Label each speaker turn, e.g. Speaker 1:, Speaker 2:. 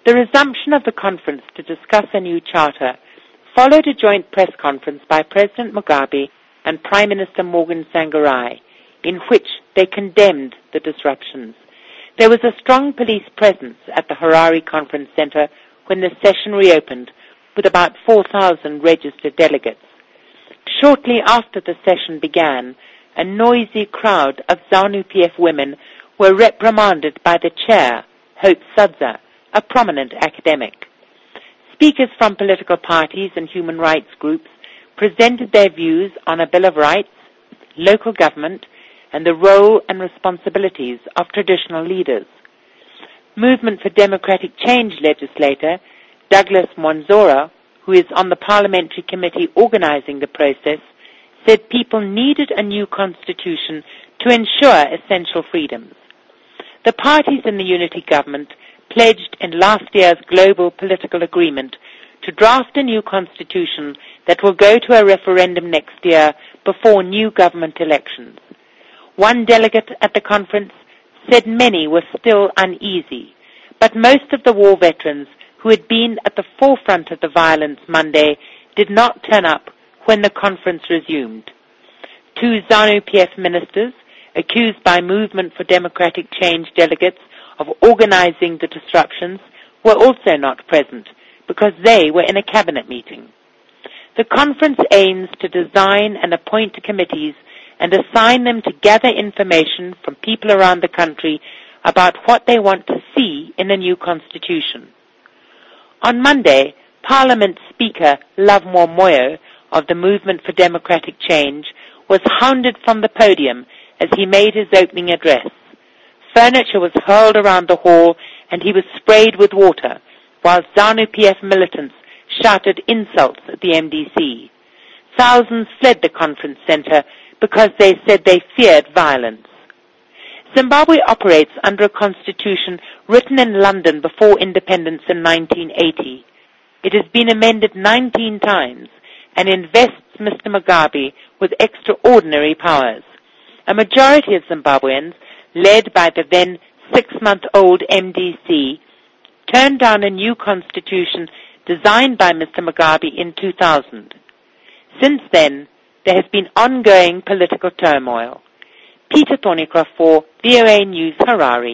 Speaker 1: The resumption of the conference to discuss a new charter followed a joint press conference by President Mugabe and Prime Minister Morgan Tsvangirai, in which they condemned the disruptions. There was a strong police presence at the Harare Conference Center when the session reopened, with about 4,000 registered delegates. Shortly after the session began, a noisy crowd of ZANU-PF women were reprimanded by the chair, Hope Sadza, a prominent academic. Speakers from political parties and human rights groups presented their views on a Bill of Rights, local government, and the role and responsibilities of traditional leaders. Movement for Democratic Change legislator Douglas Mwanzora, who is on the parliamentary committee organizing the process, said people needed a new constitution to ensure essential freedoms. The parties in the unity government pledged in last year's global political agreement to draft a new constitution that will go to a referendum next year before new government elections. One delegate at the conference said many were still uneasy, but most of the war veterans who had been at the forefront of the violence Monday did not turn up when the conference resumed. 2 ZANU-PF ministers, accused by Movement for Democratic Change delegates of organizing the disruptions, were also not present because they were in a cabinet meeting. The conference aims to design and appoint committees and assign them to gather information from people around the country about what they want to see in a new constitution. On Monday, Parliament Speaker Lovemore Moyo of the Movement for Democratic Change was hounded from the podium as he made his opening address. Furniture was hurled around the hall and he was sprayed with water, while ZANU-PF militants shouted insults at the MDC. Thousands fled the conference center because they said they feared violence. Zimbabwe operates under a constitution written in London before independence in 1980. It has been amended 19 times and invests Mr. Mugabe with extraordinary powers. A majority of Zimbabweans, led by the then 6-month-old MDC, turned down a new constitution designed by Mr. Mugabe in 2000. Since then, there has been ongoing political turmoil. Peter Thornycroft for VOA News, Harare.